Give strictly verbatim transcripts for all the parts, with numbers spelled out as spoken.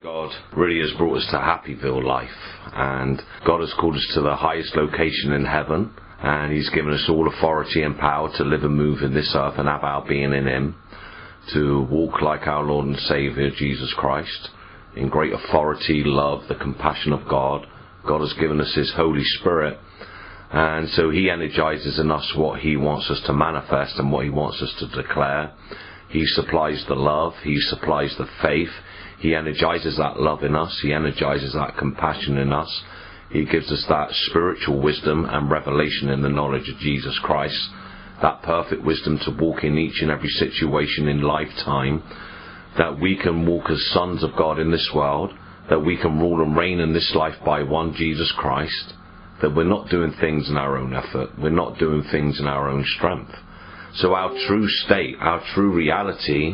God really has brought us to Happyville life, and God has called us to the highest location in heaven, and He's given us all authority and power to live and move in this earth and have our being in Him, to walk like our Lord and Saviour Jesus Christ, in great authority, love, the compassion of God. God has given us His Holy Spirit, and so He energizes in us what He wants us to manifest and what He wants us to declare. He supplies the love, He supplies the faith, He energizes that love in us, He energizes that compassion in us. He gives us that spiritual wisdom and revelation in the knowledge of Jesus Christ, that perfect wisdom to walk in each and every situation in lifetime, that we can walk as sons of God in this world, that we can rule and reign in this life by one Jesus Christ, that we're not doing things in our own effort, we're not doing things in our own strength. So our true state, our true reality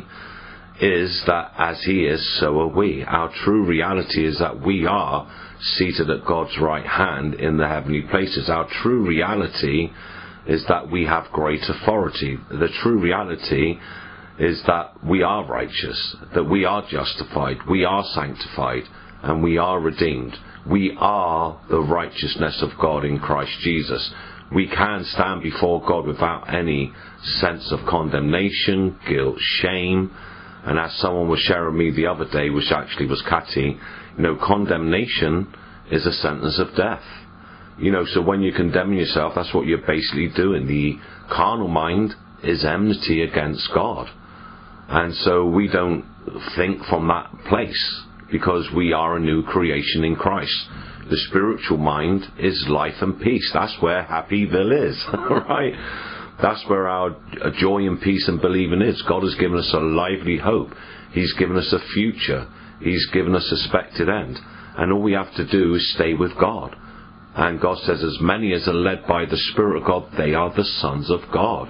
is that as He is, so are we. Our true reality is that we are seated at God's right hand in the heavenly places. Our true reality is that we have great authority. The true reality is that we are righteous, that we are justified, we are sanctified, and we are redeemed. We are the righteousness of God in Christ Jesus. We can stand before God without any sense of condemnation, guilt, shame. And as someone was sharing me the other day, which actually was Catty, you know, condemnation is a sentence of death. You know, so when you condemn yourself, that's what you're basically doing. The carnal mind is enmity against God. And so we don't think from that place, because we are a new creation in Christ. The spiritual mind is life and peace. That's where Happyville is, right? That's where our joy and peace and believing is. God has given us a lively hope. He's given us a future. He's given us a expected end. And all we have to do is stay with God. And God says, as many as are led by the Spirit of God, they are the sons of God.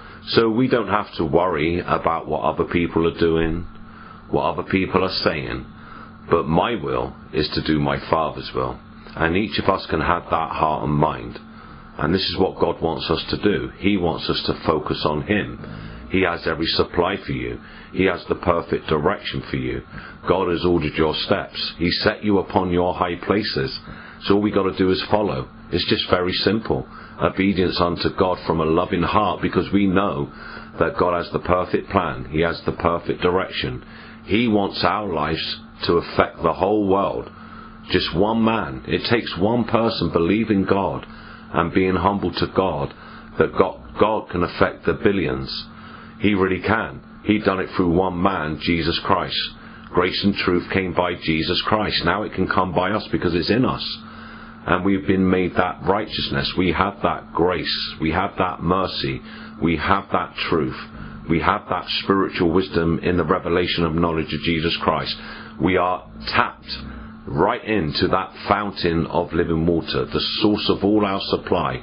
So we don't have to worry about what other people are doing, what other people are saying. But my will is to do my Father's will. And each of us can have that heart and mind. And this is what God wants us to do. He wants us to focus on Him. He has every supply for you. He has the perfect direction for you. God has ordered your steps. He set you upon your high places. So all we got to do is follow. It's just very simple. Obedience unto God from a loving heart, because we know that God has the perfect plan. He has the perfect direction. He wants our lives to affect the whole world. Just one man. It takes one person believing God and being humble to God, that God, God can affect the billions. He really can. He done it through one man, Jesus Christ. Grace and truth came by Jesus Christ. Now it can come by us because it's in us. And we've been made that righteousness. We have that grace. We have that mercy. We have that truth. We have that spiritual wisdom in the revelation of knowledge of Jesus Christ. We are tapped right into that fountain of living water, the source of all our supply.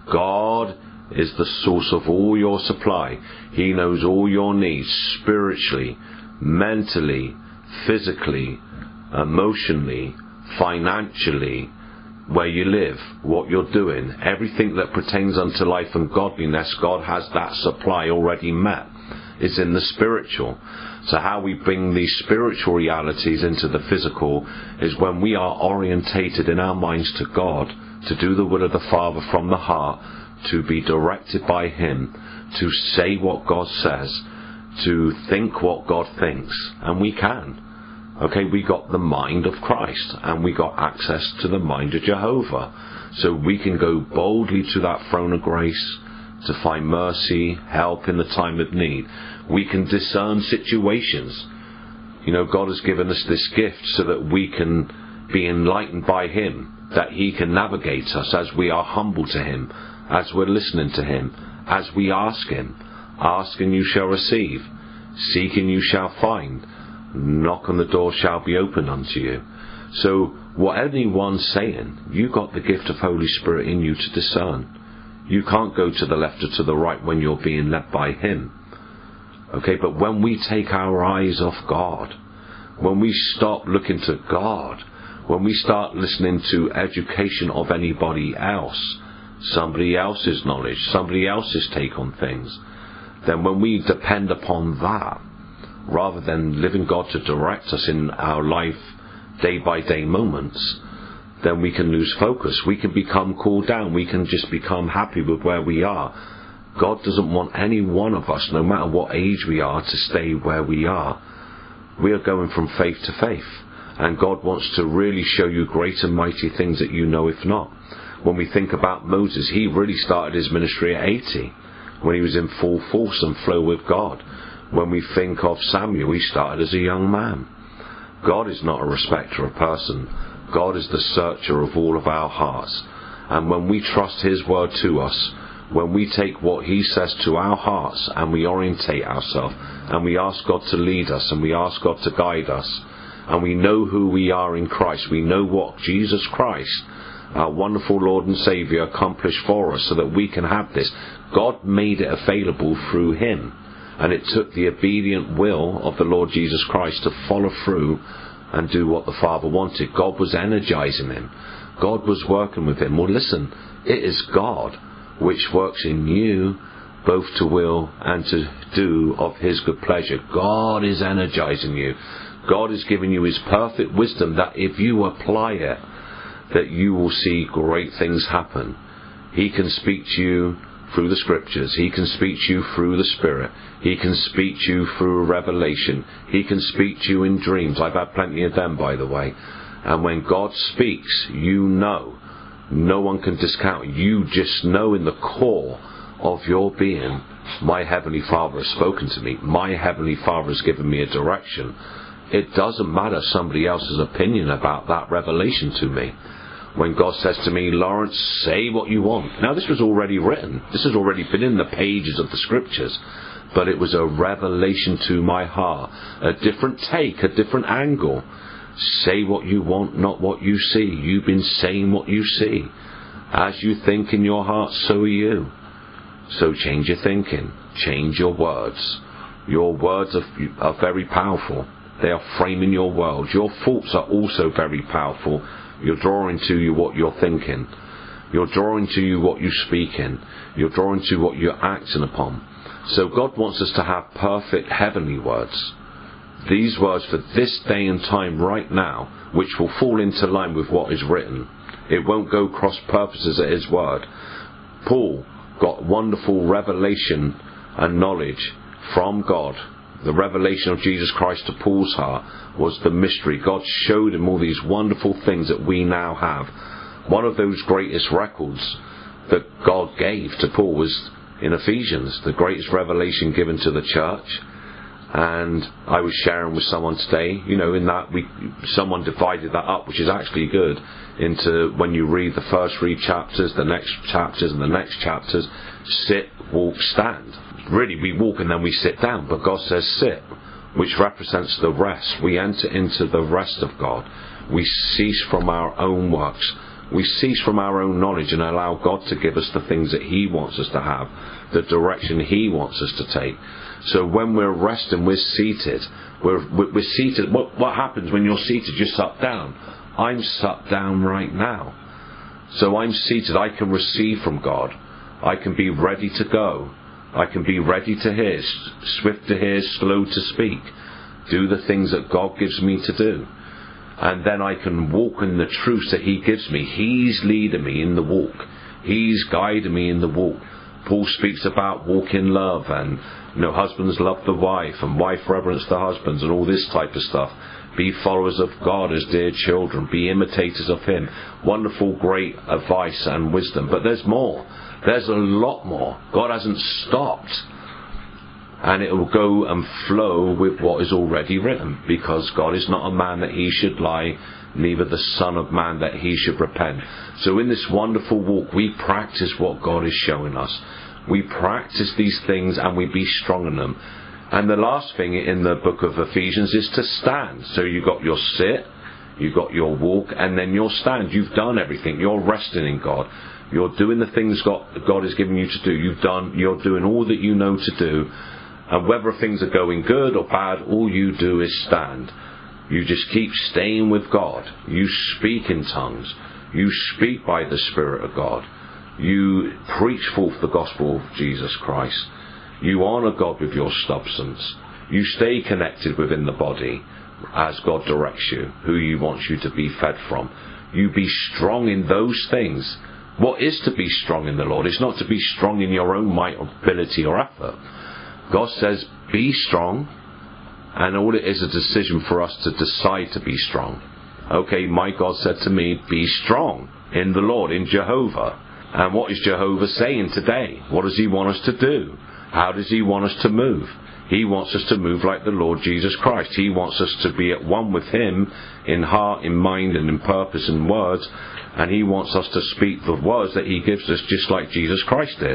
God is the source of all your supply. He knows all your needs, spiritually, mentally, physically, emotionally, financially, where you live, what you're doing, everything that pertains unto life and godliness. God has that supply already met. It's in the spiritual. So how we bring these spiritual realities into the physical is when we are orientated in our minds to God, to do the will of the Father from the heart, to be directed by Him, to say what God says, to think what God thinks. And we can. Okay, we got the mind of Christ, and we got access to the mind of Jehovah. So we can go boldly to that throne of grace to find mercy, help in the time of need. We can discern situations. You know, God has given us this gift so that we can be enlightened by Him, that He can navigate us as we are humble to Him, as we're listening to Him, as we ask Him. Ask and you shall receive. Seek and you shall find. Knock and the door shall be opened unto you. So what anyone's saying, you got the gift of Holy Spirit in you to discern. You can't go to the left or to the right when you're being led by Him. Okay, but when we take our eyes off God, when we stop looking to God, when we start listening to education of anybody else, somebody else's knowledge, somebody else's take on things, then when we depend upon that, rather than living God to direct us in our life day-by-day moments, then we can lose focus. We can become cooled down. We can just become happy with where we are. God doesn't want any one of us, no matter what age we are, to stay where we are. We are going from faith to faith. And God wants to really show you great and mighty things that you know if not. When we think about Moses, he really started his ministry at eighty, when he was in full force and flow with God. When we think of Samuel, he started as a young man. God is not a respecter of person. God is the searcher of all of our hearts. And when we trust his word to us, when we take what he says to our hearts and we orientate ourselves and we ask God to lead us and we ask God to guide us, and we know who we are in Christ, we know what Jesus Christ, our wonderful Lord and Saviour, accomplished for us so that we can have this. God made it available through him. And it took the obedient will of the Lord Jesus Christ to follow through and do what the Father wanted. God was energizing him. God was working with him. Well, listen, it is God which works in you both to will and to do of his good pleasure. God is energizing you. God is giving you his perfect wisdom that if you apply it, that you will see great things happen. He can speak to you through the scriptures. He can speak to you through the Spirit. He can speak to you through a revelation. He can speak to you in dreams. I've had plenty of them, by the way. And when God speaks, you know. No one can discount it. You just know in the core of your being, my Heavenly Father has spoken to me. My Heavenly Father has given me a direction. It doesn't matter somebody else's opinion about that revelation to me. When God says to me, Lawrence, say what you want. Now, this was already written. This has already been in the pages of the scriptures. But it was a revelation to my heart. A different take, a different angle. Say what you want, not what you see. You've been saying what you see. As you think in your heart, so are you. So change your thinking. Change your words. Your words are, are very powerful. They are framing your world. Your thoughts are also very powerful. You're drawing to you what you're thinking. You're drawing to you what you speak in. You're drawing to what you're acting upon. So God wants us to have perfect heavenly words. These words for this day and time right now, which will fall into line with what is written. It won't go cross purposes at his word. Paul got wonderful revelation and knowledge from God. The revelation of Jesus Christ to Paul's heart was the mystery. God showed him all these wonderful things that we now have. One of those greatest records that God gave to Paul was in Ephesians, the greatest revelation given to the church. And I was sharing with someone today, you know, in that we someone divided that up, which is actually good, into when you read the first three chapters, the next chapters and the next chapters, sit, walk, stand. Really, we walk and then we sit down, but God says sit, which represents the rest. We enter into the rest of God. We cease from our own works. We cease from our own knowledge and allow God to give us the things that he wants us to have, the direction he wants us to take. So when we're resting, we're seated. We're, we're seated. What, what happens when you're seated? You're sat down. I'm sat down right now. So I'm seated. I can receive from God. I can be ready to go. I can be ready to hear, swift to hear, slow to speak. Do the things that God gives me to do. And then I can walk in the truth that he gives me. He's leading me in the walk. He's guiding me in the walk. Paul speaks about walk in love and, you know, husbands love the wife and wife reverence the husbands and all this type of stuff. Be followers of God as dear children. Be imitators of him. Wonderful, great advice and wisdom. But there's more. There's a lot more. God hasn't stopped. And it will go and flow with what is already written. Because God is not a man that he should lie, neither the Son of Man that he should repent. So in this wonderful walk, we practice what God is showing us. We practice these things and we be strong in them. And the last thing in the book of Ephesians is to stand. So you've got your sit, you've got your walk, and then your stand. You've done everything. You're resting in God. You're doing the things God, God has given you to do. You've done, you're doing all that you know to do. And whether things are going good or bad, all you do is stand. You just keep staying with God. You speak in tongues. You speak by the Spirit of God. You preach forth the gospel of Jesus Christ. You honour God with your substance. You stay connected within the body. as God directs you, who He wants you to be fed from. You be strong in those things. What is to be strong in the Lord? It's not to be strong in your own might, ability or effort. God says, be strong, and all it is a decision for us to decide to be strong. Okay, my God said to me, be strong in the Lord, in Jehovah. And what is Jehovah saying today? What does He want us to do? How does He want us to move? He wants us to move like the Lord Jesus Christ. He wants us to be at one with Him in heart, in mind, and in purpose and words. And He wants us to speak the words that He gives us just like Jesus Christ did.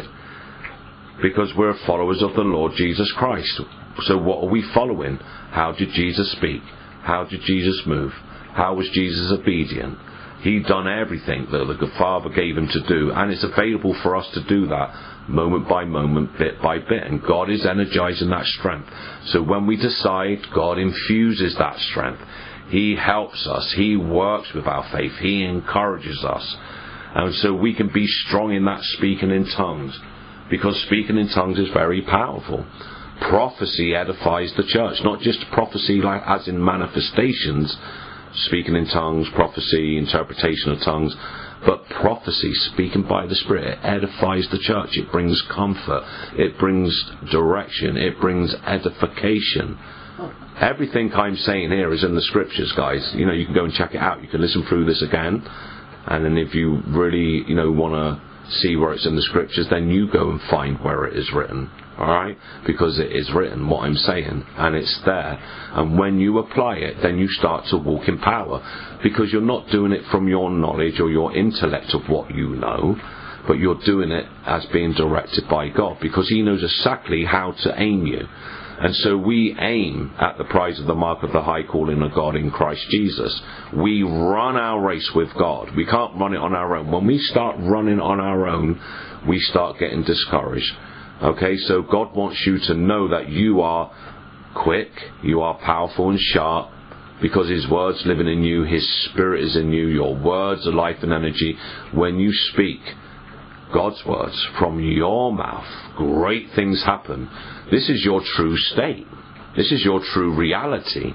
Because we're followers of the Lord Jesus Christ. So what are we following? How did Jesus speak? How did Jesus move? How was Jesus obedient? He done everything that the Father gave Him to do, and it's available for us to do that moment by moment, bit by bit, and God is energizing that strength. So when we decide, God infuses that strength. He helps us. He works with our faith. He encourages us. And so we can be strong in that speaking in tongues, because speaking in tongues is very powerful. Prophecy edifies the church, not just prophecy like as in manifestations, speaking in tongues, prophecy, interpretation of tongues, but prophecy, speaking by the Spirit, it edifies the church. It brings comfort, it brings direction, it brings edification. Everything I'm saying here is in the Scriptures, guys. You know, you can go and check it out. You can listen through this again, and then if you really, you know, want to see where it's in the Scriptures, then you go and find where it is written. Alright? Because it is written, what I'm saying, and it's there. And when you apply it, then you start to walk in power. Because you're not doing it from your knowledge or your intellect of what you know, but you're doing it as being directed by God. Because He knows exactly how to aim you. And so we aim at the prize of the mark of the high calling of God in Christ Jesus. We run our race with God. We can't run it on our own. When we start running on our own, we start getting discouraged. Okay, so God wants you to know that you are quick, you are powerful and sharp, because His word's living in you, His Spirit is in you, your words are life and energy. When you speak God's words from your mouth, great things happen. This is your true state. This is your true reality.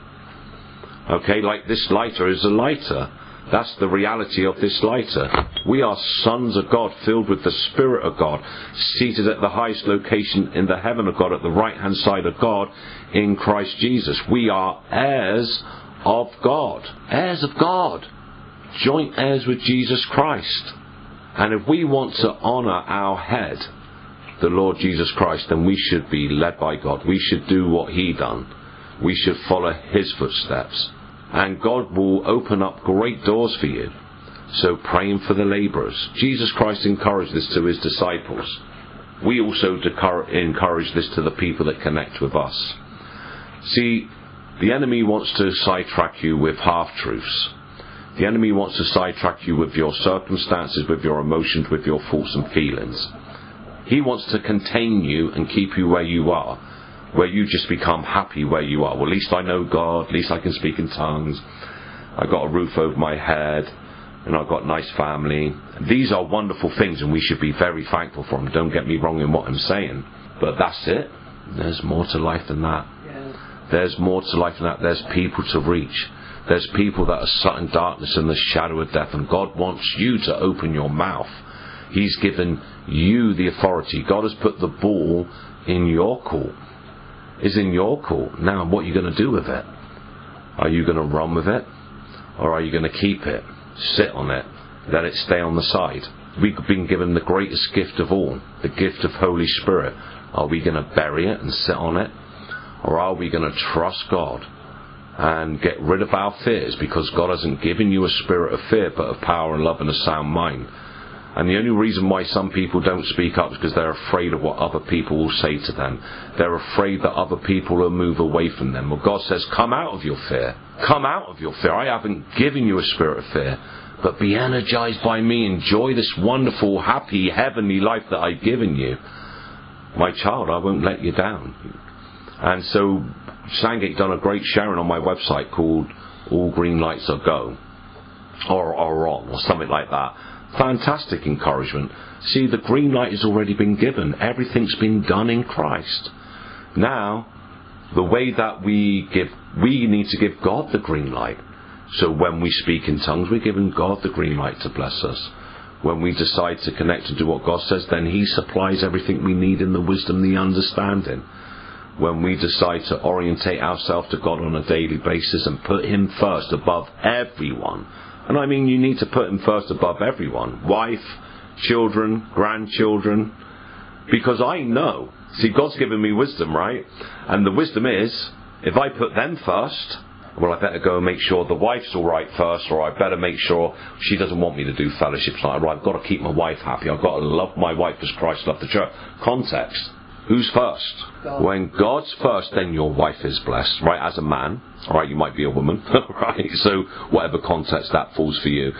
Okay, like this lighter is a lighter. That's the reality of this lighter. We are sons of God, filled with the Spirit of God, seated at the highest location in the heaven of God, at the right hand side of God, in Christ Jesus. We are heirs of God. Heirs of God. Joint heirs with Jesus Christ. And if we want to honour our head, the Lord Jesus Christ, then we should be led by God. We should do what He done. We should follow His footsteps. And God will open up great doors for you. So praying for the labourers. Jesus Christ encouraged this to His disciples. We also encourage this to the people that connect with us. See, the enemy wants to sidetrack you with half-truths. The enemy wants to sidetrack you with your circumstances, with your emotions, with your thoughts and feelings. He wants to contain you and keep you where you are, where you just become happy where you are. Well, at least I know God, at least I can speak in tongues, I've got a roof over my head, and I've got a nice family. These are wonderful things, and we should be very thankful for them. Don't get me wrong in what I'm saying. But that's it. There's more to life than that. Yeah. There's more to life than that. There's people to reach. There's people that are sat in darkness and the shadow of death, and God wants you to open your mouth. He's given you the authority. God has put the ball in your court. Is in your court. Now, what are you going to do with it? Are you going to run with it? Or are you going to keep it? Sit on it? Let it stay on the side? We've been given the greatest gift of all, the gift of Holy Spirit. Are we going to bury it and sit on it? Or are we going to trust God and get rid of our fears? Because God hasn't given you a spirit of fear, but of power and love and a sound mind. And the only reason why some people don't speak up is because they're afraid of what other people will say to them. They're afraid that other people will move away from them. Well, God says, come out of your fear. Come out of your fear. I haven't given you a spirit of fear, but be energized by me. Enjoy this wonderful, happy, heavenly life that I've given you. My child, I won't let you down. And so Sandgate done a great sharing on my website called All Green Lights Are Go, or are on, or something like that. Fantastic encouragement. See, the green light has already been given. Everything's been done in Christ. Now, The way that we give, we need to give God the green light. So when we speak in tongues, we're giving God the green light to bless us. When we decide to connect and do what God says, then He supplies everything we need in the wisdom, the understanding. When we decide to orientate ourselves to God on a daily basis and put Him first above everyone. And I mean, you need to put Him first above everyone. Wife, children, grandchildren. Because I know, see, God's given me wisdom, right? And the wisdom is, if I put them first, well, I better go and make sure the wife's all right first, or I better make sure she doesn't want me to do fellowships like that. Right, I've got to keep my wife happy. I've got to love my wife as Christ loved the church. Context. Who's first? God. When God's first, then your wife is blessed, right? As a man, all right, you might be a woman, right? So whatever context that falls for you.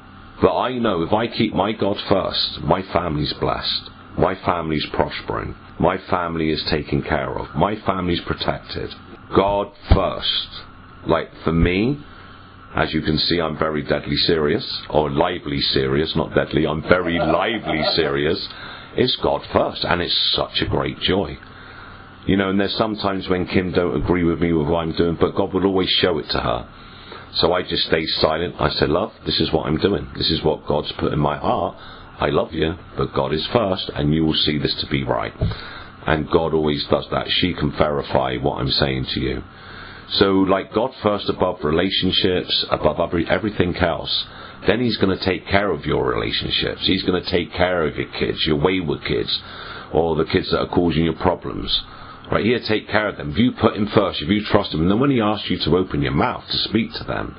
But I know if I keep my God first, my family's blessed. My family's prospering. My family is taken care of. My family's protected. God first. Like for me, as you can see, I'm very deadly serious, or lively serious, not deadly, I'm very lively serious. It's God first, and it's such a great joy. You know, and there's sometimes when Kim don't agree with me with what I'm doing, but God will always show it to her. So I just stay silent. I say, love, this is what I'm doing. This is what God's put in my heart. I love you, but God is first, and you will see this to be right. And God always does that. She can verify what I'm saying to you. So, like God first above relationships, above every, everything else, then He's going to take care of your relationships. He's going to take care of your kids, your wayward kids, or the kids that are causing you problems. Right, He'll take care of them. If you put Him first, if you trust Him, and then when He asks you to open your mouth to speak to them,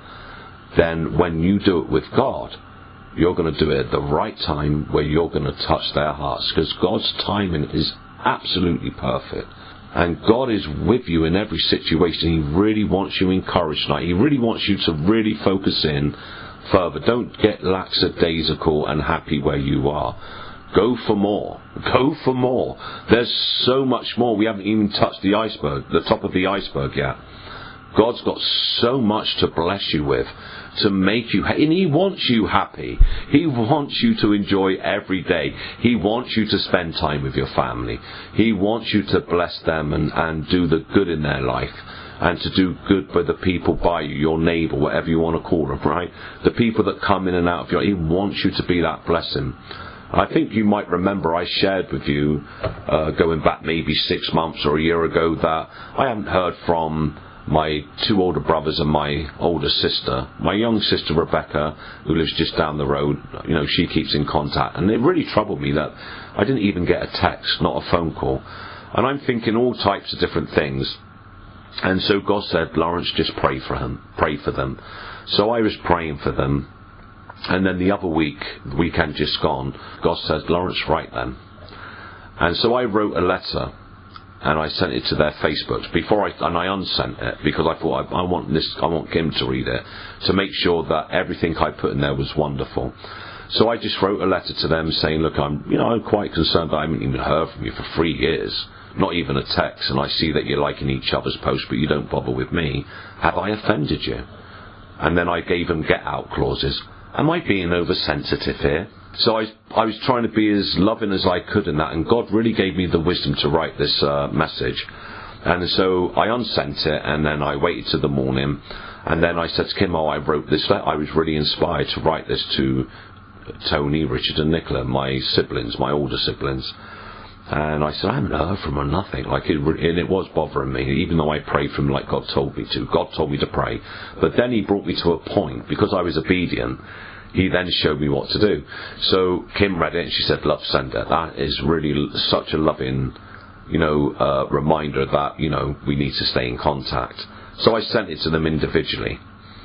then when you do it with God, you're going to do it at the right time where you're going to touch their hearts, because God's timing is absolutely perfect. And God is with you in every situation. He really wants you encouraged tonight. He really wants you to really focus in further. Don't get lackadaisical and happy where you are. Go for more. Go for more. There's so much more. We haven't even touched the iceberg, the top of the iceberg yet. God's got so much to bless you with, to make you, and He wants you happy. He wants you to enjoy every day. He wants you to spend time with your family. He wants you to bless them and, and do the good in their life, and to do good by the people by you, your neighbour, whatever you want to call them, right? The people that come in and out of your, He wants you to be that blessing. I think you might remember I shared with you, uh, going back maybe six months or a year ago, that I haven't heard from my two older brothers and my older sister. My young sister Rebecca, who lives just down the road, you know, she keeps in contact. And it really troubled me that I didn't even get a text, not a phone call. And I'm thinking all types of different things. And so God said, Lawrence, just pray for him, pray for them. So I was praying for them. And then the other week, the weekend just gone, God says, Lawrence, write them. And so I wrote a letter, and I sent it to their Facebooks before I, and I unsent it because I thought I, I want this, I want Kim to read it to make sure that everything I put in there was wonderful. So I just wrote a letter to them saying, look, I'm, you know, I'm quite concerned that I haven't even heard from you for three years, not even a text, and I see that you're liking each other's posts, but you don't bother with me. Have I offended you? And then I gave them get out clauses. Am I being oversensitive here? So I, I was trying to be as loving as I could in that, and God really gave me the wisdom to write this uh, message. And so I unsent it, and then I waited till the morning, and then I said to Kim, oh, I wrote this letter. I was really inspired to write this to Tony, Richard and Nicola, my siblings, my older siblings. And I said, I haven't heard from her, nothing. Like it, and it was bothering me, even though I prayed for him like God told me to. God told me to pray. But then He brought me to a point, because I was obedient, He then showed me what to do. So Kim read it and she said, love, send it. That is really such a loving, you know, uh, reminder that, you know, we need to stay in contact. So I sent it to them individually.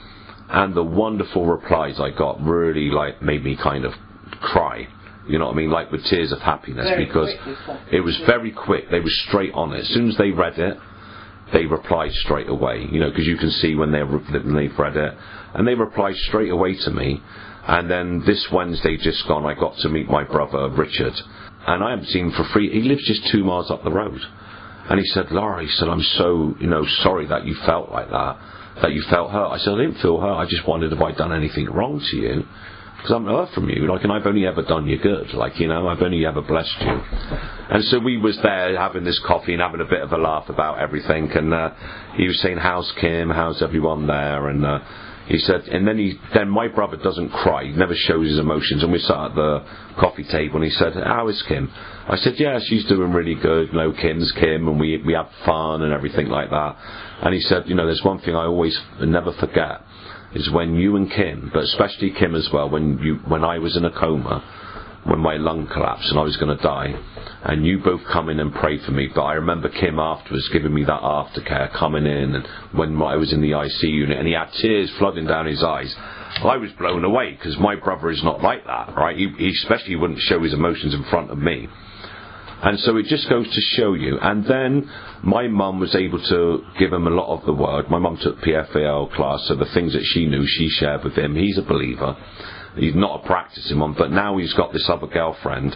And the wonderful replies I got really, like, made me kind of cry. You know what I mean? Like with tears of happiness, very because it was very quick. They were straight on it. As soon as they read it, they replied straight away. You know, because you can see when, they're, when they've read it. And they replied straight away to me. And then this Wednesday just gone, I got to meet my brother Richard, and I haven't seen him for free. He lives just two miles up the road, and he said, Laura, he said, I'm so, you know, sorry that you felt like that, that you felt hurt. I said, I didn't feel hurt. I just wondered if I'd done anything wrong to you. because I haven't heard from you, like, and I've only ever done you good, like, you know, I've only ever blessed you. And so we was there having this coffee and having a bit of a laugh about everything, and uh, he was saying, how's Kim, how's everyone there, and uh, he said, and then he, then my brother doesn't cry, he never shows his emotions, and we sat at the coffee table, and he said, how is Kim? I said, yeah, she's doing really good, you know, Kim's Kim, and we, we have fun and everything like that. And he said, you know, there's one thing I always never forget, is when you and Kim, but especially Kim as well, when you, when I was in a coma, when my lung collapsed and I was going to die, and you both come in and pray for me, but I remember Kim afterwards giving me that aftercare, coming in, and when I was in the I C U unit, and he had tears flooding down his eyes. I was blown away, because my brother is not like that, right? He, he especially wouldn't show his emotions in front of me. And so it just goes to show you. And then my mum was able to give him a lot of the word. My mum took P F A L class, so the things that she knew, she shared with him. He's a believer. He's not a practicing one, but now he's got this other girlfriend.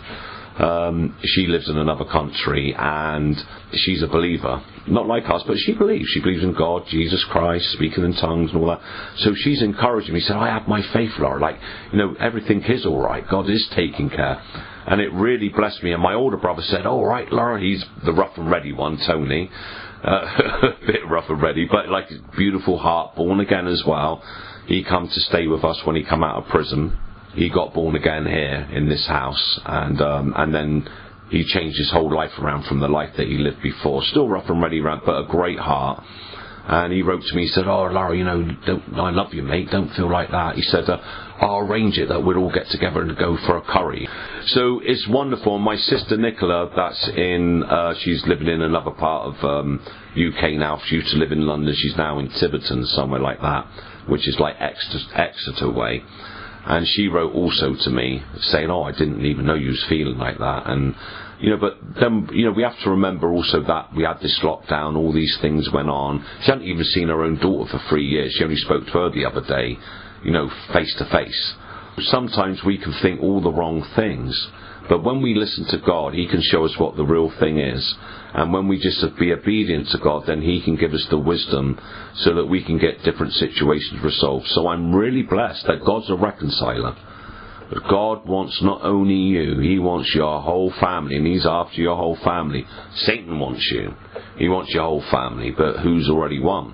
Um, she lives in another country, and she's a believer. Not like us, but she believes. She believes in God, Jesus Christ, speaking in tongues and all that. So she's encouraging me. She said, I have my faith, Laura. Like, you know, everything is all right. God is taking care. And it really blessed me. And my older brother said, all right, Laura, he's the rough and ready one, Tony. Uh, a bit rough and ready, but like his beautiful heart, born again as well. He come to stay with us when he come out of prison. He got born again here in this house, and um, and then he changed his whole life around from the life that he lived before. Still rough and ready around, but a great heart. And he wrote to me, he said, oh, Laura, you know, don't, I love you, mate, don't feel like that. He said, uh, I'll arrange it that we'll all get together and go for a curry. So it's wonderful. My sister Nicola, that's in, uh, she's living in another part of um, U K now. She used to live in London. She's now in Tiverton, somewhere like that, which is like Exeter, Exeter way. And she wrote also to me saying, oh, I didn't even know you was feeling like that. And, you know, but then, you know, we have to remember also that we had this lockdown, all these things went on. She hadn't even seen her own daughter for three years. She only spoke to her the other day, you know, face to face. Sometimes we can think all the wrong things, but when we listen to God, He can show us what the real thing is. And when we just be obedient to God, then He can give us the wisdom so that we can get different situations resolved. So I'm really blessed that God's a reconciler. But God wants not only you, He wants your whole family, and He's after your whole family. Satan wants you. He wants your whole family, but who's already won?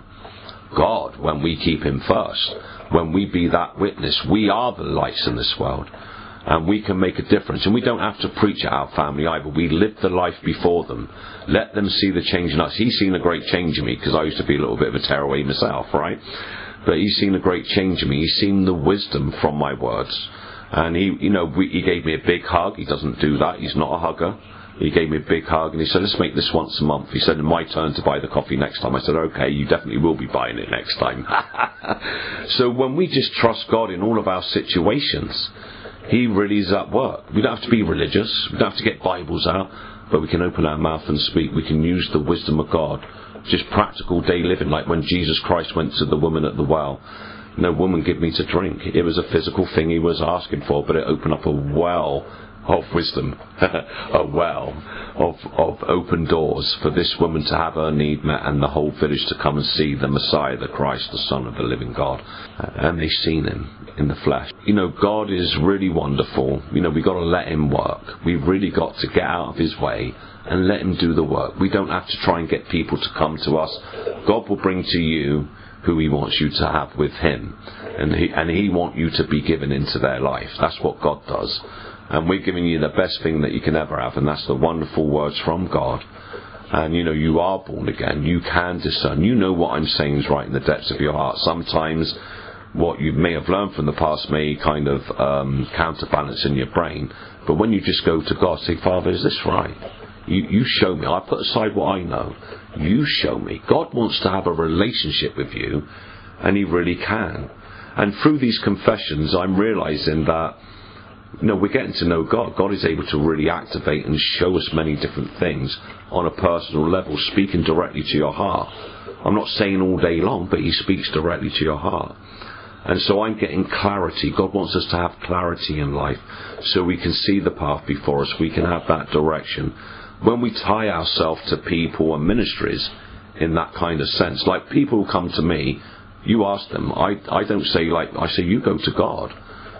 God, when we keep Him first. When we be that witness, we are the lights in this world. And we can make a difference. And we don't have to preach at our family either. We live the life before them. Let them see the change in us. He's seen a great change in me, because I used to be a little bit of a tearaway myself, right? But He's seen a great change in me. He's seen the wisdom from my words. And he, you know, we, He gave me a big hug. He doesn't do that. He's not a hugger. He gave me a big hug, and He said, let's make this once a month. He said, it's my turn to buy the coffee next time. I said, okay, you definitely will be buying it next time. So when we just trust God in all of our situations, He really is at work. We don't have to be religious. We don't have to get Bibles out, but we can open our mouth and speak. We can use the wisdom of God. Just practical day living, like when Jesus Christ went to the woman at the well. No, woman, give me to drink. It was a physical thing He was asking for, but it opened up a well of wisdom, a well of, of open doors for this woman to have her need met, and the whole village to come and see the Messiah, the Christ, the Son of the living God. And they've seen Him in the flesh. You know, God is really wonderful. You know, we've got to let Him work. We've really got to get out of His way and let Him do the work. We don't have to try and get people to come to us. God will bring to you who He wants you to have with Him. And He, and He wants you to be given into their life. That's what God does. And we're giving you the best thing that you can ever have, and that's the wonderful words from God. And, you know, you are born again. You can discern. You know what I'm saying is right in the depths of your heart. Sometimes what you may have learned from the past may kind of um, counterbalance in your brain. But when you just go to God, say, Father, is this right? You, you show me. I put aside what I know. You show me. God wants to have a relationship with you, and He really can. And through these confessions, I'm realizing that, you know, we're getting to know God. God is able to really activate and show us many different things on a personal level, speaking directly to your heart. I'm not saying all day long, but He speaks directly to your heart. And so I'm getting clarity. God wants us to have clarity in life so we can see the path before us. We can have that direction. When we tie ourselves to people and ministries in that kind of sense, like people who come to me, you ask them, I, I don't say like, I say you go to God.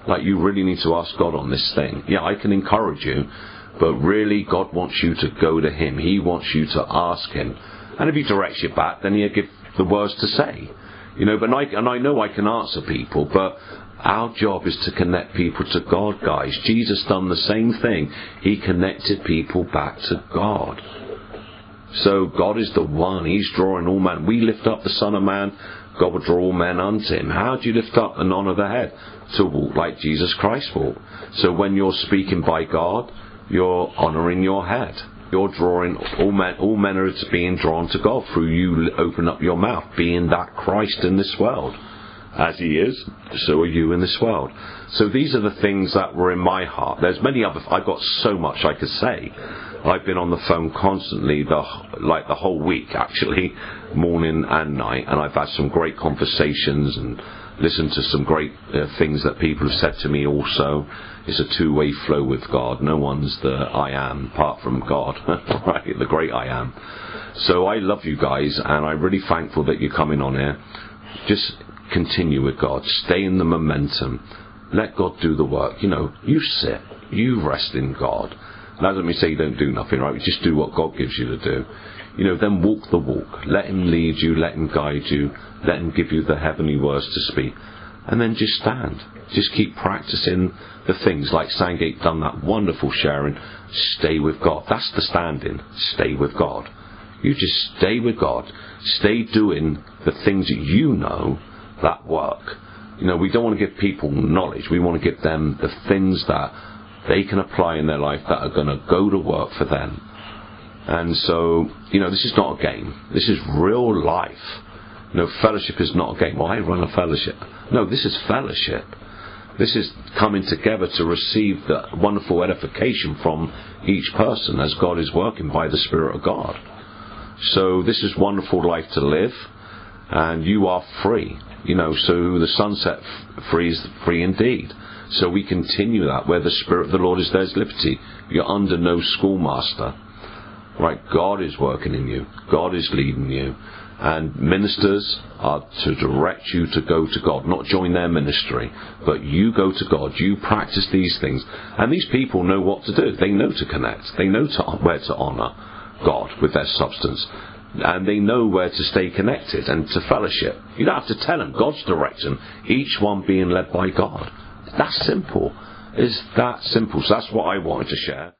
Like, you really need to ask God on this thing. Yeah, I can encourage you, but really God wants you to go to Him. He wants you to ask Him. And if He directs you back, then He'll give the words to say. You know, but I, and I know I can answer people, but our job is to connect people to God, guys. Jesus done the same thing. He connected people back to God. So God is the one. He's drawing all men. We lift up the Son of Man, God will draw all men unto Him. How do you lift up and honour the head? To walk like Jesus Christ walked. So when you're speaking by God, you're honouring your head. You're drawing all men. All men are being drawn to God through you. Open up your mouth, being that Christ in this world. As He is, so are you in this world. So these are the things that were in my heart. There's many other. I've got so much I could say. I've been on the phone constantly, the like the whole week actually, morning and night, and I've had some great conversations and listened to some great uh, things that people have said to me. Also, it's a two-way flow with God. No one's the I am apart from God, right? The great I am. So I love you guys, and I'm really thankful that you're coming on here. Just continue with God. Stay in the momentum. Let God do the work. You know, you sit. You rest in God. That doesn't mean say you don't do nothing, right? Just do what God gives you to do. You know, then walk the walk. Let Him lead you. Let Him guide you. Let Him give you the heavenly words to speak. And then just stand. Just keep practicing the things like Sandgate done that wonderful sharing. Stay with God. That's the standing. Stay with God. You just stay with God. Stay doing the things that you know that work. You know, we don't want to give people knowledge. We want to give them the things that they can apply in their life that are going to go to work for them. And so, you know, this is not a game. This is real life. You know, fellowship is not a game. Well, I run a fellowship. No, this is fellowship. This is coming together to receive the wonderful edification from each person as God is working by the Spirit of God. So this is wonderful life to live, and you are free. You know, so the Son set free is free indeed. So we continue that. Where the Spirit of the Lord is, there's liberty. You're under no schoolmaster. Right? God is working in you. God is leading you. And ministers are to direct you to go to God, not join their ministry, but you go to God. You practice these things. And these people know what to do. They know to connect. They know to, where to honour God with their substance. And they know where to stay connected and to fellowship. You don't have to tell them. God's directing. Each one being led by God. That's simple. It's that simple. So that's what I wanted to share.